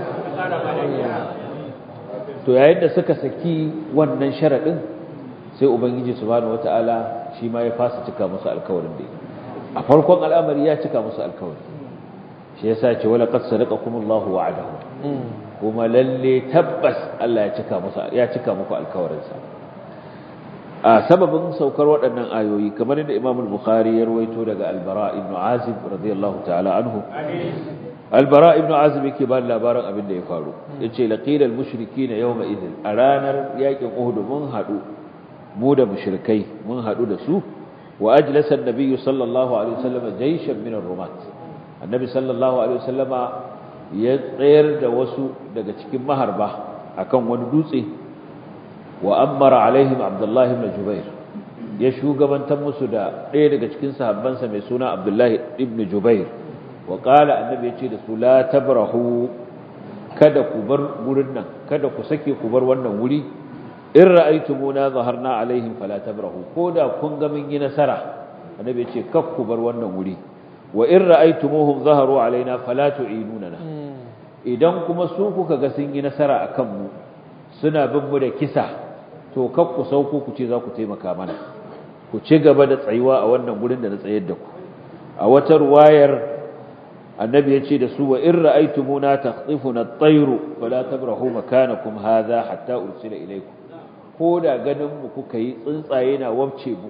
to yayin da suka saki wannan sharadin sai ubangiji subhanahu wataala shi ma ya fasa cika musu alkawarin da a farkon al'amari ya cika musu alkawari shi yasa ya ce wala qad sadaqakumullahu wa'adahu kuma lalle tabbas Allah ya cika musu ya cika muku alkawarinsa a sababin saukar waɗannan ayoyi kamar yadda Imam al-Bukhari ya rawaito daga Al-Bara ibn Azib radiyallahu ta'ala anhu Al-Bara ibn Azib yake ba labarin abin da ya faru yace laqila al-mushrikeena yawma idhin a ranar yakin Uhud mun hadu mu da mushrikai mun hadu da su wa ajlasa an-nabiy sallallahu alaihi wasallam jayshan min ar-rumat annabi sallallahu alaihi wasallama ya tsayar da wasu daga cikin maharba akan wani dutse wa amara alaihim Abdullah ibn Jubair ya shugabantar musu da ɗaya daga cikin sahabbansa mai suna Abdullah ibn Jubair wa qala annabi yace da su la tabrahu kada ku bar gurin nan kada ku sake ku bar wannan wuri in ra'aytumuna zaharna alaihim fala tabrahu koda kun ga mun yi nasara annabi ya ce kaf ku bar wannan wuri wa in ra'aytumuhum zaharu alaina fala tu'inuna idan kuma su kuka ga sun yi nasara akan mu suna bin mu da kisa to kaf ku sauko ku ce za ku taimaka mana ku ci gaba da tsayuwa a wannan gurin da na tsayar da ku a wata ruwayar annabi ya ce da su wa in ra'aytumuna takhtifuna at-tayru fala tabrahu makanakum hadha hatta ursila ilaykum ko da ganin mu kuka yi tsuntsaye na wabce mu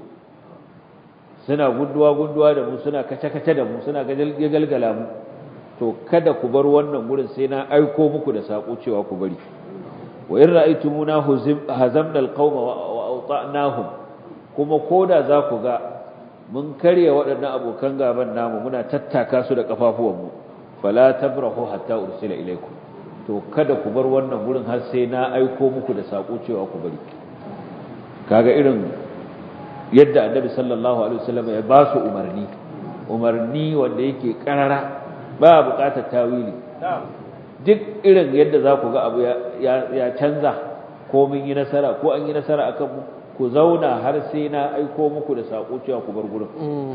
suna gunduwa gunduwa da mu suna kace kace da mu suna galgala mu to kada ku bar wannan gurin sai na aiko muku da sako cewa ku bari wa in ra'aytumuna hazamna al-qauma wa awta'nahum kuma koda za ku ga mun karya waɗannan abokan gaban namu muna tattaka su da kafafuwanmu fala tabrahu hatta ursila ilaykum to kada ku bar wannan gurin har sai na aiko muku da sako cewa ku bari kaga irin yadda annabi sallallahu alaihi wasallam ya ba su umarni umarni wanda yake karara ba buƙatar tawili duk irin yadda za ku ga abu ya canza ko mun yi nasara ko an yi nasara akan mu ku zauna har sai na aiko muku da sako cewa ku bar gurin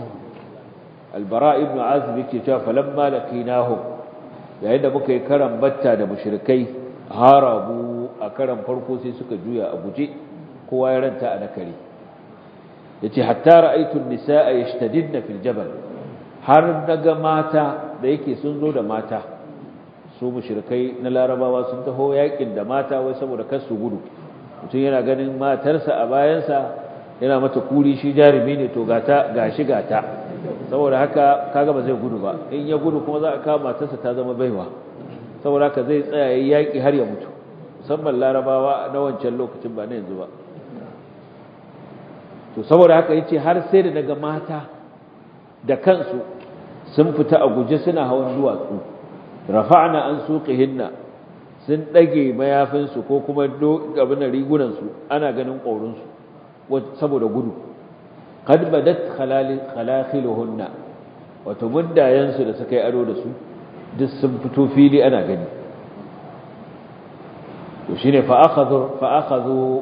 albara ibn azib yake cewa falamma laqinahum yayin da muka yi karan batta da mushrikai harabu a karan farko sai suka juya a guje kowa ya ranta a nakari yace hatta ra'aytu an-nisaa yashtadidna fil jabal har daga mata da yake sun zo da mata su mushrikai na larabawa sun taho yakin da mata wai saboda kar su gudu mutum yana ganin matarsa a bayansa yana mata kuri shi jarumi ne to gata gashi gata saboda haka kaga ba zai gudu ba in ya gudu kuma za a kawo matarsa ta zama baiwa saboda haka zai tsaya yayi yaki har ya mutu musamman larabawa na wancan lokacin ba na yanzu ba to saboda haka yace har sai da daga mata da kansu sun fita a guje suna hawan duwatsu rafa'na an suqihinna sun dage mayafinsu ko kuma abin rigunansu ana ganin ƙaurinsu saboda gudu qad badat khalakhiluhunna wato mundayansu da suka yi ado da su duk sun fito fili ana gani to shine fa akhadhu fa akhadhu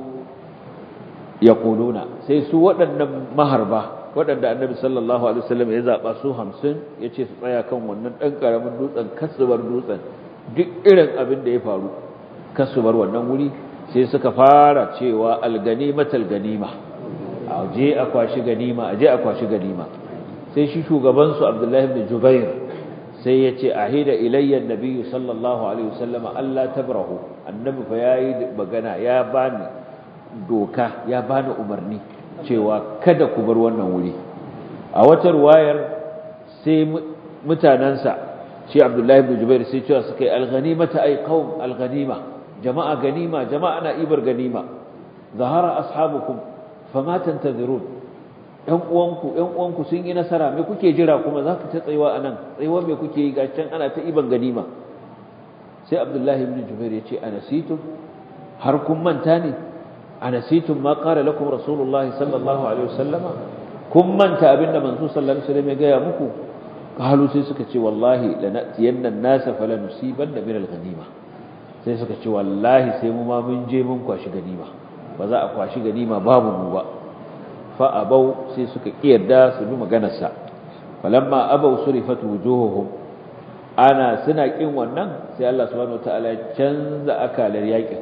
yaquluna sai su waɗannan maharba waɗanda annabi sallallahu alaihi wasallam ya zaba su hamsin yace su tsaya kan wannan dan karamin dutsen kasubar dutsen duk irin abin da ya faru kasubar wannan wuri sai suka fara cewa alganimatal ganima aje a kwashi ganima aje a kwashi ganima sai shi shugaban su Abdullah ibn Jubair sai yace ahida ilayya annabi sallallahu alaihi wasallam alla tabrahu annabi fa yayi magana ya bani doka ya bani umarni cewa kada ku bar wannan wuri a wata ruwayar sai mutanansa shi Abdullahi ibn Jubair sai cewa suka yi al-ghanimata ay qaum al-ghanima jama'a ganima jama'a na ibar ganima zahara ashabukum fama tantazirun ɗan uwanku ɗan uwanku sun yi nasara me kuke jira kuma zaka ta tsayuwa anan tsayuwa me kuke yi gashin ana ta iban ganima sai Abdullahi ibn Jubair ya ce anasitum har kun manta ne anasitum ma qala lakum rasulullahi sallallahu alaihi wasallama kun manta abinda manzo sallallahu alaihi wasallam ya ga muku قالوا sai suka ce wallahi lanatiyanna an-nasa falanusibanna min al-ghanima sai suka ce wallahi sai mu ma mun je mun kwashi ganima ba za a kwashi ganima babu mu ba fa abau sai suka kiyarda su bi maganar sa falamma abau surifat wujuhuhum ana suna kin wannan sai Allah subhanahu wataala ya canza akalar yakin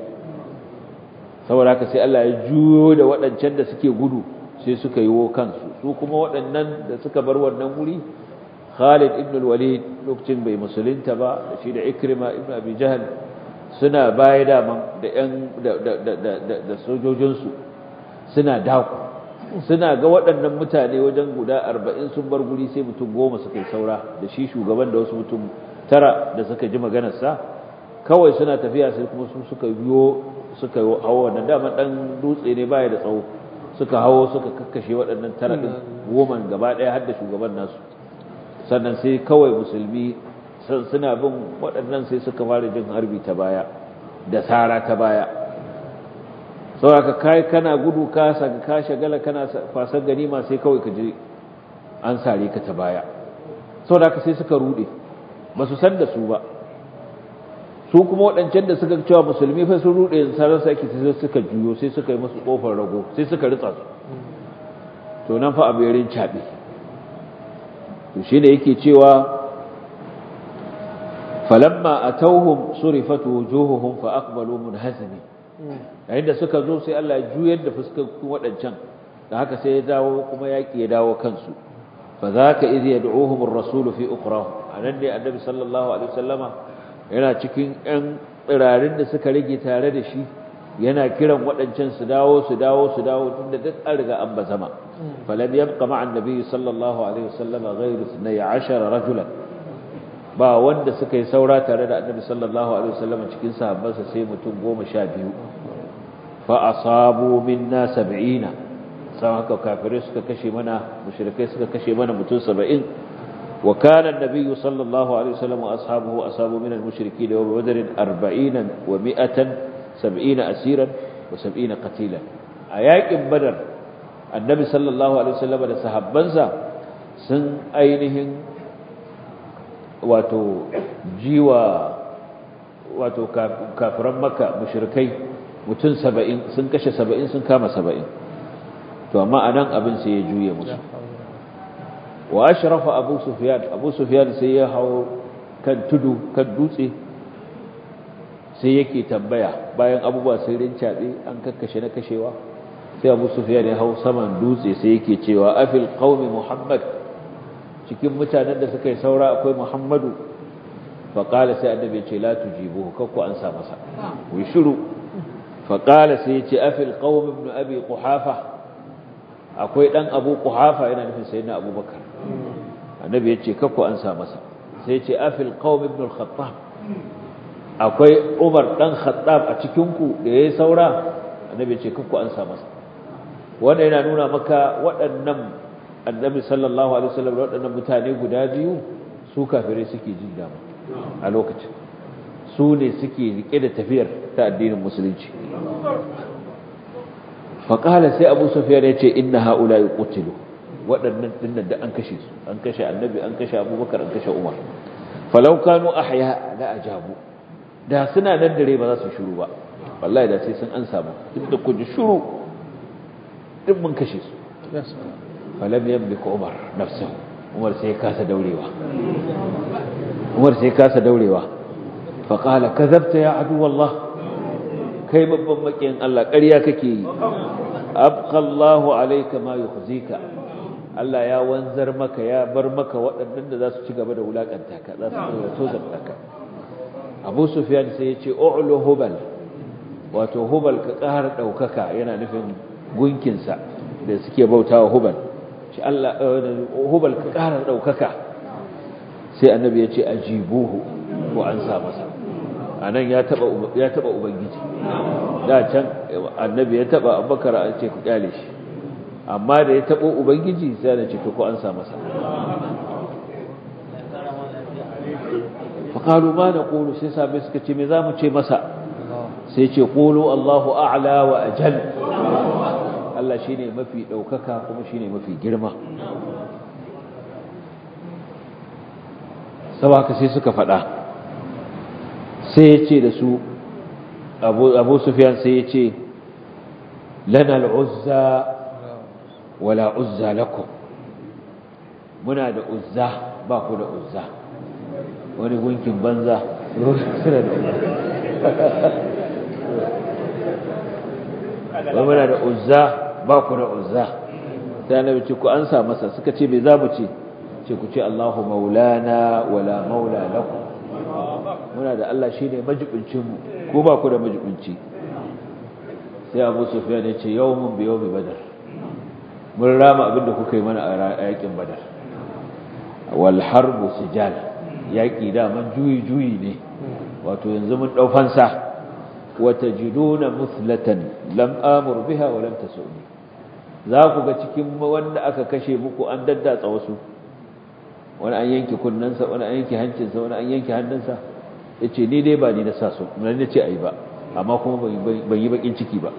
saboda haka sai Allah ya juyo da waɗancan da suke gudu sai suka yiwo kansu su kuma waɗannan da suka bar wannan wuri Khalid ibn al-Walid lokacin bai musulunta ba da shi da Ikrima ibn Abi Jahl suna baya da da ƴan da da da da sojojinsu suna daku suna ga waɗannan mutane wajen guda arba'in sun bar guri sai mutum goma suka yi saura da shi shugaban da wasu mutum tara da suka ji maganar sa kawai suna tafiya sai kuma su suka biyo suka hawo wannan dama dan dutse ne baya da tsawo suka hawo suka kakkashe waɗannan tara din goma gaba ɗaya har da shugaban nasu sannan sai kawai musulmi suna bin waɗannan sai suka fara jin harbi ta baya da sara ta baya saboda kai kana gudu ka saka ka shagala kana fasar ganima sai kawai ka je an sare ka ta baya saboda sai suka rude ba su san da su ba su kuma waɗancan da suka cewa musulmi fa sun rude sarar saki sai suka juyo sai suka yi musu kofar rago sai suka ritsa su to nan fa abirin cabe to shi da yake cewa falamma atawhum surifat wujuhuhum fa aqbalu munhazimin yayin da suka zo sai Allah ya juyar da fuskokin waɗancan da haka sai ya dawo kuma yaki ya dawo kansu fa zaka idh yad'uhum ar-rasul fi ukhrahu anan ne annabi sallallahu alaihi wasallama yana cikin ɗan tsirarin da suka rage tare da shi yana kiran waɗancan su dawo su dawo su dawo tunda duk an riga an bazama falam yabqa ma'a annabi sallallahu alaihi wasallama ghayru ithnay ashara rajulan ba wanda suka yi saura tare da annabi sallallahu alaihi wasallama cikin sahabbansa sai mutum goma sha biyu fa asabu minna sab'ina sai haka kafirai suka kashe mana mushrikai suka kashe mana mutum saba'in وكان النبي صلى الله عليه وسلم وأصحابه أصابوا من المشركين يوم بدر أربعين ومئة سبعين أسيرا وسبعين قتيلا أياك بدر النبي صلى الله عليه وسلم لسحبنسا سن أينهم واتو جيوا واتو كافران مكة مشركي متن سبعين سن كش سبعين سن كام سبعين تو أما أنا أبن سيجوية مسلم wa ashrafa abu sufyan abu sufyan sai ya hawo kan tudu kan dutse sai yake tambaya bayan abubuwa sai rincabe an kakkashe na kashewa sai abu sufyan ya hawo saman dutse sai yake cewa afil qaumi muhammad cikin mutanen da suka yi saura akwai muhammadu fa qala sai annabi ce la tujibuhu kakku an sa masa ku shiru fa qala sai ya ce afil qaumi ibn abi quhafa akwai dan abu quhafa yana nufin sayyidina abubakar annabi yace kakku an sa masa sai yace afil qaum ibn al-khattab akwai umar dan khattab a cikin ku da yayi saura annabi yace kakku an sa masa wanda yana nuna maka waɗannan annabi sallallahu alaihi wasallam waɗannan mutane guda biyu su kafirai suke jin dama a lokacin su ne suke rike da tafiyar ta addinin musulunci faƙala sai abu sufiya ya ce inna ha'ula yi ƙutilu waɗannan dinnan da an kashe su an kashe annabi an kashe abubakar an kashe umar falaukanu a haya da ajabu da suna nan dare ba za su shuru ba wallahi da sai sun an samu duk da kuji shuru duk mun kashe su falam yamliku umar nafsahu umar sai ya kasa daurewa umar sai ya kasa daurewa faqala kadhabta ya adu wallah kai babban makiyin Allah ƙarya kake yi abqallahu alayka ma yukhzika Allah ya wanzar maka ya bar maka waɗannan da za su ci gaba da wulakanta ka za su tozarta ka Abu Sufyan sai ya ce u'lu hubal wato hubal ka ƙara daukaka yana nufin gunkin sa da suke bautawa hubal shi Allah hubal ka ƙara daukaka sai annabi ya ce ajibuhu ko an sa masa anan ya taba ya taba ubangiji da can annabi ya taba abubakar an ce ku kyale shi amma da ya tabo ubangiji sai ya ce to ko an sa masa fa qalu ma naqulu sai sabai suka ce me zamu ce masa sai ce qulu Allahu a'la wa ajal Allah shine mafi daukaka kuma shine mafi girma saboda sai suka faɗa sai ya ce da su abu sufiyan sai ya ce lana al'uzza wala uzza lakum muna da uzza ba ku da uzza wani gunkin banza suna da uzza muna da uzza ba ku da uzza sai na ce ku an sa masa suka ce bai za mu ce ce ku ce Allahu maulana wala maula lakum muna da Allah shine majibincinmu ko ba ku da majibinci sai Abu Sufyan ya ce yawmun bi yawmi badar mun rama abinda kuka yi mana a yakin badar wal harbu sijal yaki da man juyi juyi ne wato yanzu mun dau fansa wa tajiduna muslatan lam amur biha wa lam tasuni za ku ga cikin wanda aka kashe muku an daddatsa wasu wani an yanke kunnansa wani an yanke hancinsa wani an yanke hannunsa ya ce ni dai ba ni na sa su na ne ce a yi ba amma kuma ban yi bakin ciki ba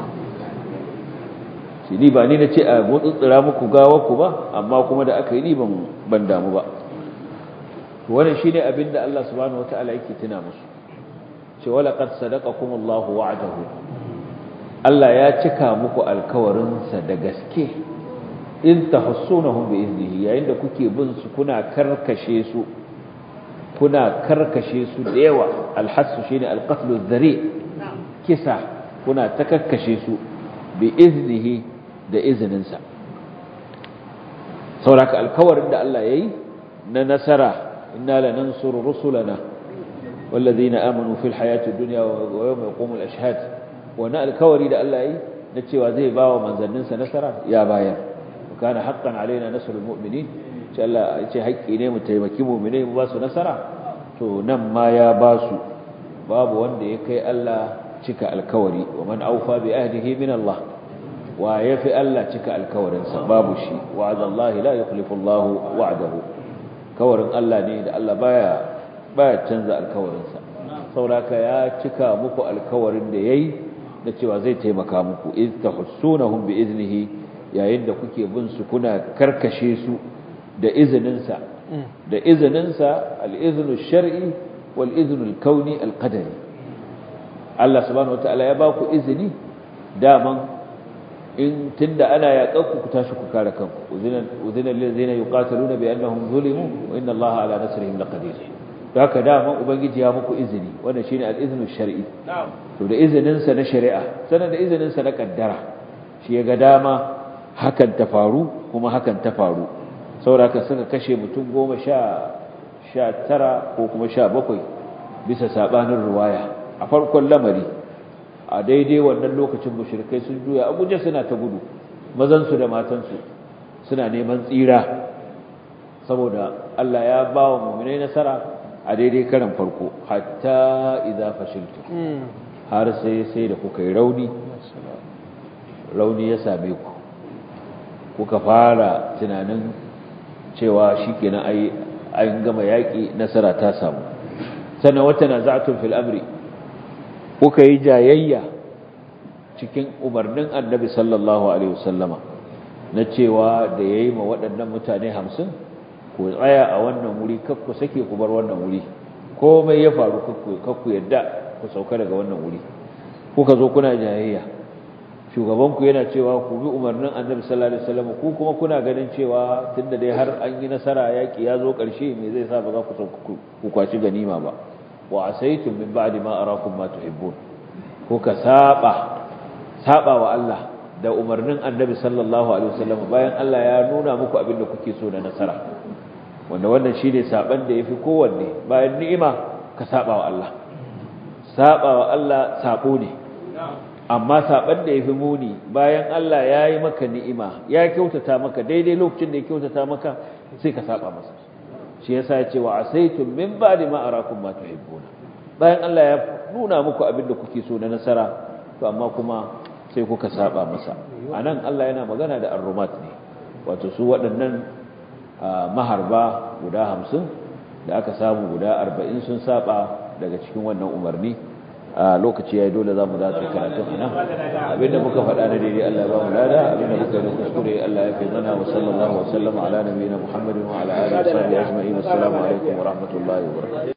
shi ni ba ni na ce a motsutsura muku gawa ku ba amma kuma da aka yi ni ban damu ba wannan shi ne abin da Allah subhanahu wata'ala yake tuna musu ce wala qad sadaqakumullahu wa'dahu Allah ya cika muku alkawarinsa da gaske in tahassunahum bi iznihi yayin da kuke bin su kuna karkashe su kuna karkashe su da yawa alhassu shine alqatlu adh-dhari kisa kuna takakkashe su bi iznihi da izininsa sauraka alkawarin da Allah yayi na nasara inna lanansuru rusulana walladhina amanu fil hayati dunya wa yawma yaqumul ashhad wannan alkawari da Allah yayi na cewa zai bawa manzanninsa nasara ya bayar kana haqqan alaina nasrul mu'minin ce Allah ya ce haƙƙi ne mu taimaki mu'minai mu ba su nasara to nan ma ya ba su babu wanda ya kai Allah cika alkawari wa man aufa bi ahdihi min Allah wa yafi Allah cika alkawarinsa babu shi wa'adallahi la yukhlifu Allah wa'dahu kawarin Allah ne da Allah baya baya canza alkawarinsa sauraka ya cika muku alkawarin da yayi da cewa zai taimaka muku iz tahussunahum bi iznihi yayin da kuke bin su kuna karkashe su da izininsa da izininsa al-iznu shar'i wal iznu al-kauni al-qadari Allah subhanahu wataala ya ba ku izini daman in tunda ana yaƙanku ku tashi ku kare kanku uzina uzina lil ladina yuqataluna bi annahum zulimu wa inna Allaha ala nasrihim laqadir haka daman ubangiji ya muku izini wannan shine al-iznu shar'i to da izinin sa na shari'a sanan da izinin sa na kaddara shi ya ga dama hakan ta faru kuma hakan ta faru saboda suka kashe mutum goma sha sha tara ko kuma sha bakwai bisa sabanin ruwaya a farkon lamari a daidai wannan lokacin mushrikai sun juya Abuja suna ta gudu mazan su da matan su suna neman tsira saboda Allah ya ba wa mu'minai nasara a daidai karan farko hatta idza fashiltu har sai sai da kuka yi rauni rauni ya same ku kuka fara tunanin cewa shikenan ai an gama yaki nasara ta samu sannan wata naza'atun fil amri kuka yi jayayya cikin umarnin annabi sallallahu alaihi wasallama na cewa da yayi ma waɗannan mutane hamsin ku tsaya a wannan wuri kakku sake ku bar wannan wuri komai ya faru kakku kakku yadda ku sauka daga wannan wuri kuka zo kuna jayayya shugabanku yana cewa ku bi umarnin annabi sallallahu alaihi wasallam ku kuma kuna ganin cewa tunda dai har an yi nasara yaki ya zo ƙarshe me zai sa ba za ku ku kwaci ganima ba wa asaytum min ba'di ma arakum ma tuhibbun kuka saba saba wa Allah da umarnin annabi sallallahu alaihi wasallam bayan Allah ya nuna muku abin da kuke so da nasara wanda wannan shine saban da yafi kowanne bayan ni'ima ka saba wa Allah saba wa Allah sabo ne amma saban da yafi muni bayan Allah ya yi maka ni'ima ya kyautata maka daidai lokacin da ya kyautata maka sai ka saba masa shi yasa ya ce wa asaytum min ba'di ma arakum ma tuhibbuna bayan Allah ya nuna muku abin da kuke so na nasara to amma kuma sai kuka saba masa anan Allah yana magana da ar-rumat ne wato su waɗannan maharba guda hamsin da aka samu guda arba'in sun saba daga cikin wannan umarni a lokaci yayi dole zamu dace karatu anan abinda muka faɗa na daidai Allah ya ba mu lada abinda muka yi kuskure Allah ya fi mana wa sallallahu wa sallama ala nabiyina Muhammadin wa ala alihi wa sahbihi ajma'in assalamu alaikum wa rahmatullahi wa barakatuh